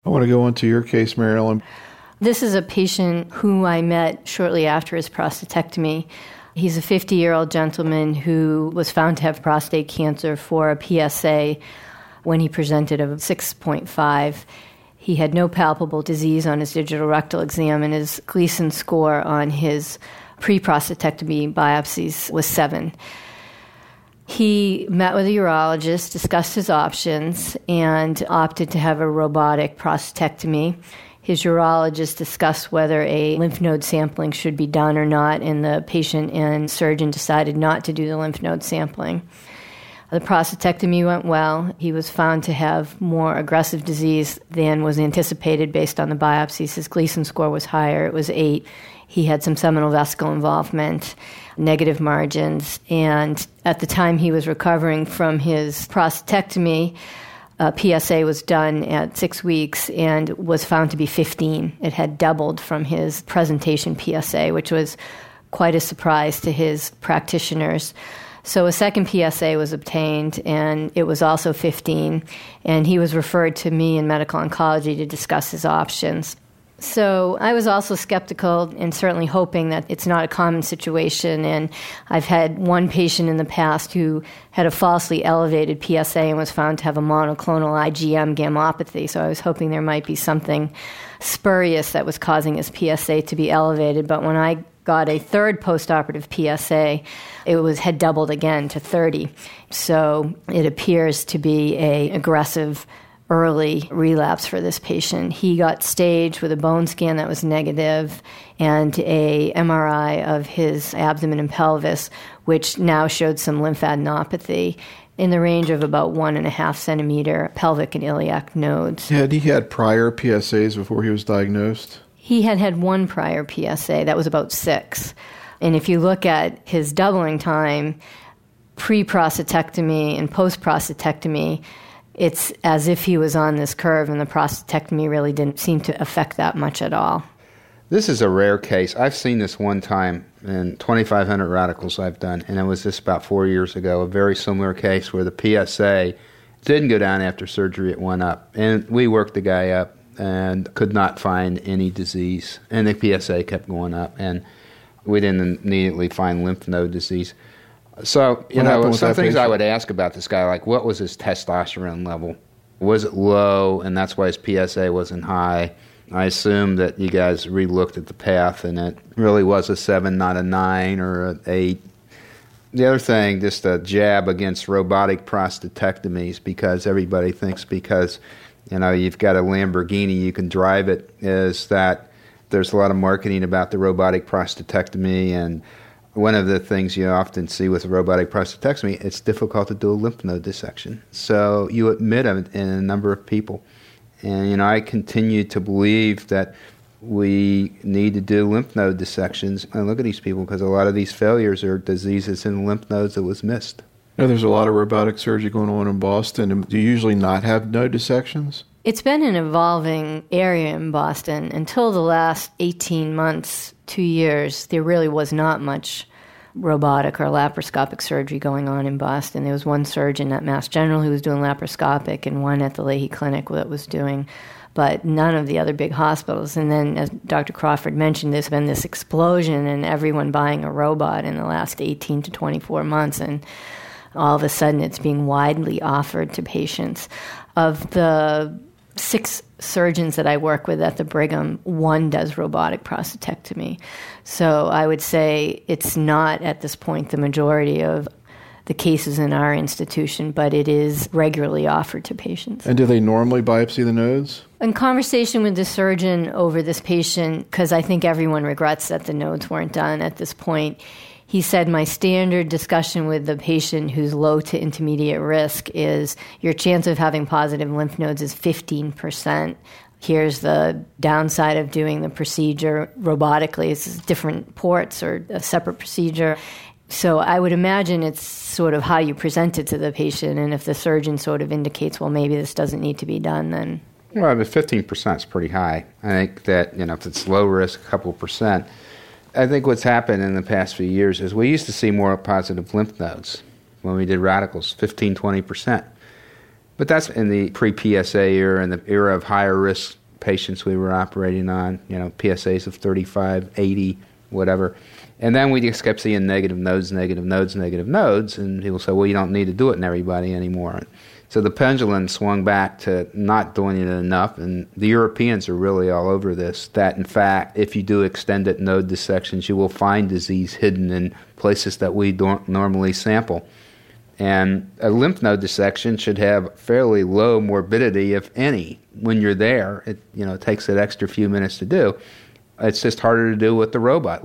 I want to go on to your case, Mary Ellen. This is a patient who I met shortly after his prostatectomy. He's a 50-year-old gentleman who was found to have prostate cancer for a PSA when he presented of 6.5. He had no palpable disease on his digital rectal exam, and his Gleason score on his pre-prostatectomy biopsies was 7. He met with a urologist, discussed his options, and opted to have a robotic prostatectomy. His urologist discussed whether a lymph node sampling should be done or not, and the patient and surgeon decided not to do the lymph node sampling. The prostatectomy went well. He was found to have more aggressive disease than was anticipated based on the biopsies. His Gleason score was higher. It was 8. He had some seminal vesicle involvement, negative margins, and at the time he was recovering from his prostatectomy, PSA was done at 6 weeks and was found to be 15. It had doubled from his presentation PSA, which was quite a surprise to his practitioners. So a second PSA was obtained, and it was also 15, and he was referred to me in medical oncology to discuss his options. So I was also skeptical and certainly hoping that it's not a common situation, and I've had one patient in the past who had a falsely elevated PSA and was found to have a monoclonal IgM gammopathy, so I was hoping there might be something spurious that was causing his PSA to be elevated, but when I got a third postoperative PSA, it had doubled again to 30. So it appears to be an aggressive early relapse for this patient. He got staged with a bone scan that was negative and a MRI of his abdomen and pelvis, which now showed some lymphadenopathy in the range of about 1.5 centimeter pelvic and iliac nodes. Had he had prior PSAs before he was diagnosed? He had one prior PSA. That was about 6. And if you look at his doubling time, pre-prostatectomy and post-prostatectomy, it's as if he was on this curve, and the prostatectomy really didn't seem to affect that much at all. This is a rare case. I've seen this one time in 2,500 radicals I've done, and it was just about 4 years ago, a very similar case where the PSA didn't go down after surgery, it went up. And we worked the guy up and could not find any disease, and the PSA kept going up, and we didn't immediately find lymph node disease. So, some things I would ask about this guy, like what was his testosterone level? Was it low, and that's why his PSA wasn't high? I assume that you guys re-looked at the path, and it really was a 7, not a 9 or an 8. The other thing, just a jab against robotic prostatectomies, because everybody thinks because you've got a Lamborghini, you can drive it, is that there's a lot of marketing about the robotic prostatectomy, and one of the things you often see with robotic prostatectomy, it's difficult to do a lymph node dissection. So you admit it in a number of people. And, I continue to believe that we need to do lymph node dissections and look at these people, because a lot of these failures are diseases in the lymph nodes that was missed. There's a lot of robotic surgery going on in Boston. Do you usually not have node dissections? It's been an evolving area in Boston. Until the last 18 months, 2 years, there really was not much robotic or laparoscopic surgery going on in Boston. There was one surgeon at Mass General who was doing laparoscopic and one at the Leahy Clinic that was doing, but none of the other big hospitals. And then, as Dr. Crawford mentioned, there's been this explosion in everyone buying a robot in the last 18 to 24 months, and all of a sudden it's being widely offered to patients. Of the 6 surgeons that I work with at the Brigham, 1 does robotic prostatectomy. So I would say it's not at this point the majority of the cases in our institution, but it is regularly offered to patients. And do they normally biopsy the nodes? In conversation with the surgeon over this patient, because I think everyone regrets that the nodes weren't done at this point, he said, my standard discussion with the patient who's low to intermediate risk is your chance of having positive lymph nodes is 15%. Here's the downside of doing the procedure robotically. It's different ports or a separate procedure. So I would imagine it's sort of how you present it to the patient, and if the surgeon sort of indicates, well, maybe this doesn't need to be done, then... Well, but 15% is pretty high. I think that, if it's low risk, a couple percent... I think what's happened in the past few years is we used to see more positive lymph nodes when we did radicals, 15, 20%. But that's in the pre-PSA era and the era of higher risk patients we were operating on, PSAs of 35, 80, whatever. And then we just kept seeing negative nodes, and people say, well, you don't need to do it in everybody anymore. So the pendulum swung back to not doing it enough, and the Europeans are really all over this, that in fact, if you do extended node dissections, you will find disease hidden in places that we don't normally sample. And a lymph node dissection should have fairly low morbidity, if any. When you're there, it takes that extra few minutes to do. It's just harder to do with the robot.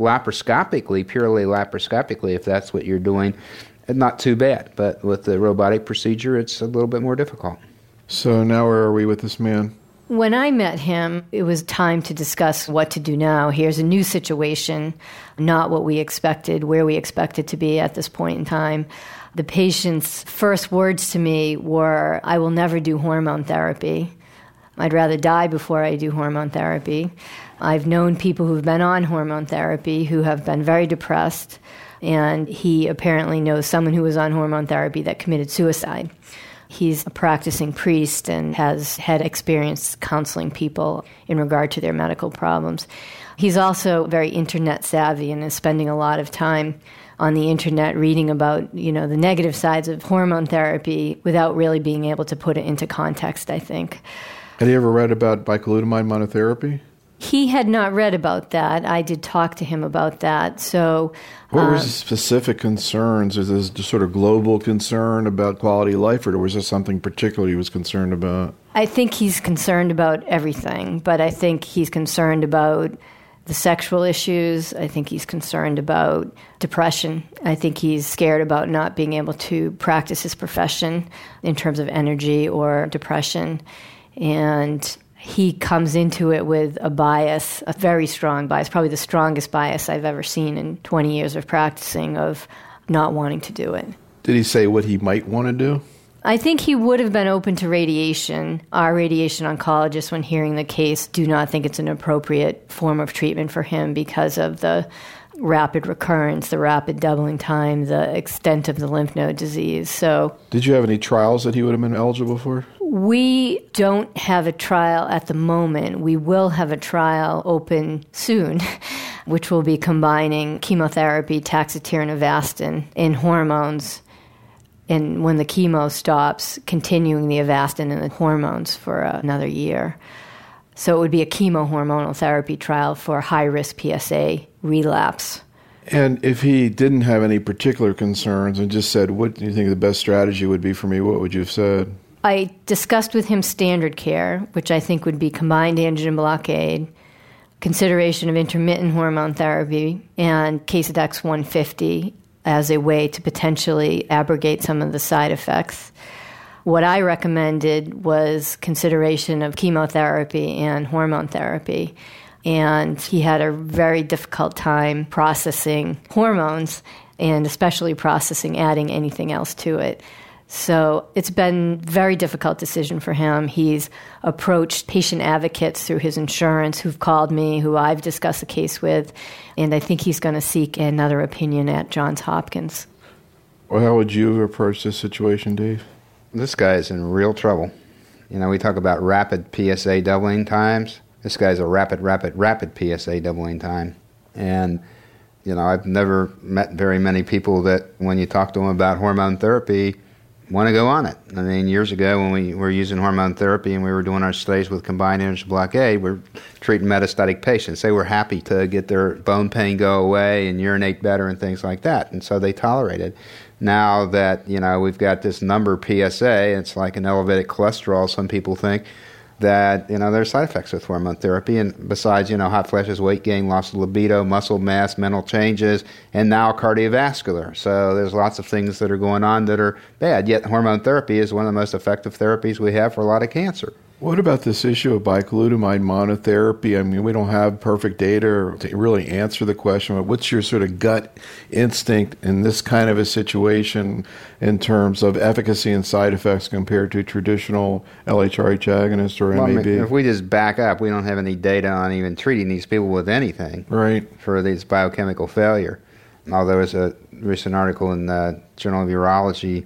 Purely laparoscopically, if that's what you're doing, not too bad. But with the robotic procedure, it's a little bit more difficult. So now where are we with this man? When I met him, it was time to discuss what to do now. Here's a new situation, not what we expected, where we expected to be at this point in time. The patient's first words to me were, I will never do hormone therapy. I'd rather die before I do hormone therapy. I've known people who've been on hormone therapy who have been very depressed, and he apparently knows someone who was on hormone therapy that committed suicide. He's a practicing priest and has had experience counseling people in regard to their medical problems. He's also very internet savvy and is spending a lot of time on the internet reading about, the negative sides of hormone therapy without really being able to put it into context, I think. Had you ever read about bicalutamide monotherapy? He had not read about that. I did talk to him about that. So, what were his specific concerns? Is this just sort of global concern about quality of life, or was there something particular he was concerned about? I think he's concerned about everything, but I think he's concerned about the sexual issues. I think he's concerned about depression. I think he's scared about not being able to practice his profession in terms of energy or depression. And he comes into it with a bias, a very strong bias, probably the strongest bias I've ever seen in 20 years of practicing, of not wanting to do it. Did he say what he might want to do? I think he would have been open to radiation. Our radiation oncologists, when hearing the case, do not think it's an appropriate form of treatment for him because of the rapid recurrence, the rapid doubling time, the extent of the lymph node disease. So, did you have any trials that he would have been eligible for? We don't have a trial at the moment. We will have a trial open soon, which will be combining chemotherapy, Taxotere, and Avastin in hormones. And when the chemo stops, continuing the Avastin and the hormones for another year. So it would be a chemohormonal therapy trial for high-risk PSA relapse. And if he didn't have any particular concerns and just said, what do you think the best strategy would be for me, what would you have said? I discussed with him standard care, which I think would be combined androgen blockade, consideration of intermittent hormone therapy, and Casodex 150 as a way to potentially abrogate some of the side effects. What I recommended was consideration of chemotherapy and hormone therapy. And he had a very difficult time processing hormones, and especially processing adding anything else to it. So it's been a very difficult decision for him. He's approached patient advocates through his insurance who've called me, who I've discussed the case with, and I think he's going to seek another opinion at Johns Hopkins. Well, how would you approach this situation, Dave? This guy is in real trouble. We talk about rapid PSA doubling times. This guy's a rapid PSA doubling time. And, I've never met very many people that when you talk to them about hormone therapy, want to go on it. I mean, years ago when we were using hormone therapy and we were doing our studies with combined androgen blockade, we're treating metastatic patients. They were happy to get their bone pain go away and urinate better and things like that, and so they tolerated. Now that, we've got this number PSA, it's like an elevated cholesterol, some people think, that, there's side effects with hormone therapy, and besides, hot flashes, weight gain, loss of libido, muscle mass, mental changes, and now cardiovascular. So there's lots of things that are going on that are bad, yet hormone therapy is one of the most effective therapies we have for a lot of cancer. What about this issue of bicalutamide monotherapy? I mean, we don't have perfect data to really answer the question, but what's your sort of gut instinct in this kind of a situation in terms of efficacy and side effects compared to traditional LHRH agonist or MAB? If we just back up, we don't have any data on even treating these people with anything for these biochemical failure. Although there's a recent article in the Journal of Urology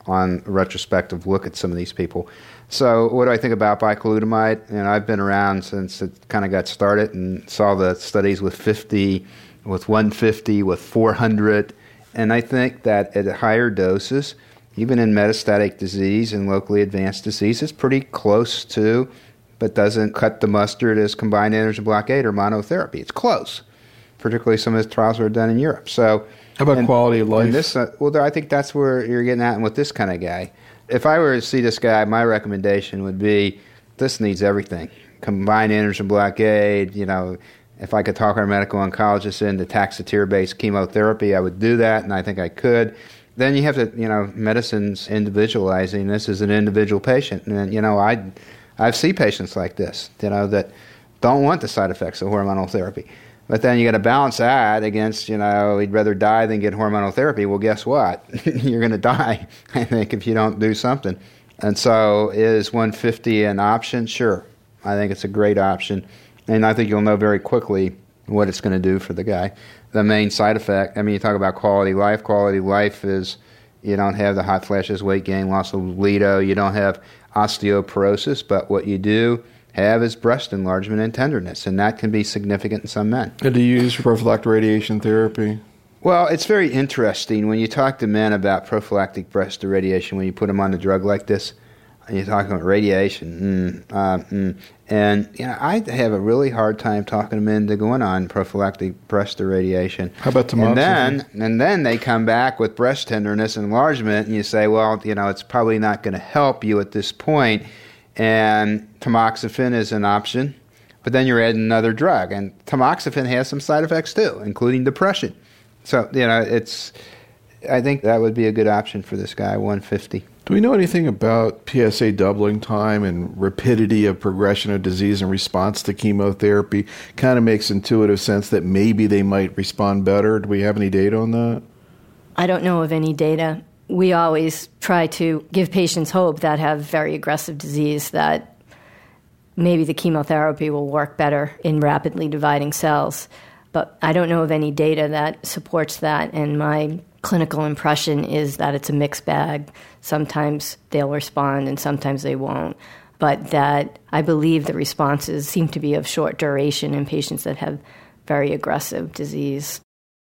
on a retrospective look at some of these people. So what do I think about bicalutamide? And I've been around since it kind of got started and saw the studies with 50, with 150, with 400. And I think that at higher doses, even in metastatic disease and locally advanced disease, it's pretty close to, but doesn't cut the mustard as combined androgen blockade or monotherapy. It's close, particularly some of the trials that are done in Europe. So, how about quality of life? I think that's where you're getting at with this kind of guy. If I were to see this guy, my recommendation would be this needs everything. Combined androgen blockade, if I could talk our medical oncologist into Taxotere-based chemotherapy, I would do that, and I think I could. Then you have to, medicine's individualizing. This is an individual patient. And, I've seen patients like this, that don't want the side effects of hormonal therapy. But then you got to balance that against, he'd rather die than get hormonal therapy. Well, guess what? You're going to die, I think, if you don't do something. And so is 150 an option? Sure. I think it's a great option. And I think you'll know very quickly what it's going to do for the guy. The main side effect, you talk about quality life. Quality life is you don't have the hot flashes, weight gain, loss of libido. You don't have osteoporosis. But what you do have is breast enlargement and tenderness, and that can be significant in some men. And do you use prophylactic radiation therapy? Well, it's very interesting when you talk to men about prophylactic breast irradiation, when you put them on a drug like this, and you're talking about radiation. And I have a really hard time talking to men to going on prophylactic breast irradiation. How about tamoxifen? And then they come back with breast tenderness and enlargement, and you say, well, it's probably not going to help you at this point. And tamoxifen is an option, but then you're adding another drug. And tamoxifen has some side effects too, including depression. So, I think that would be a good option for this guy, 150. Do we know anything about PSA doubling time and rapidity of progression of disease in response to chemotherapy? Kind of makes intuitive sense that maybe they might respond better. Do we have any data on that? I don't know of any data. We always try to give patients hope that have very aggressive disease that maybe the chemotherapy will work better in rapidly dividing cells. But I don't know of any data that supports that, and my clinical impression is that it's a mixed bag. Sometimes they'll respond and sometimes they won't. But that I believe the responses seem to be of short duration in patients that have very aggressive disease.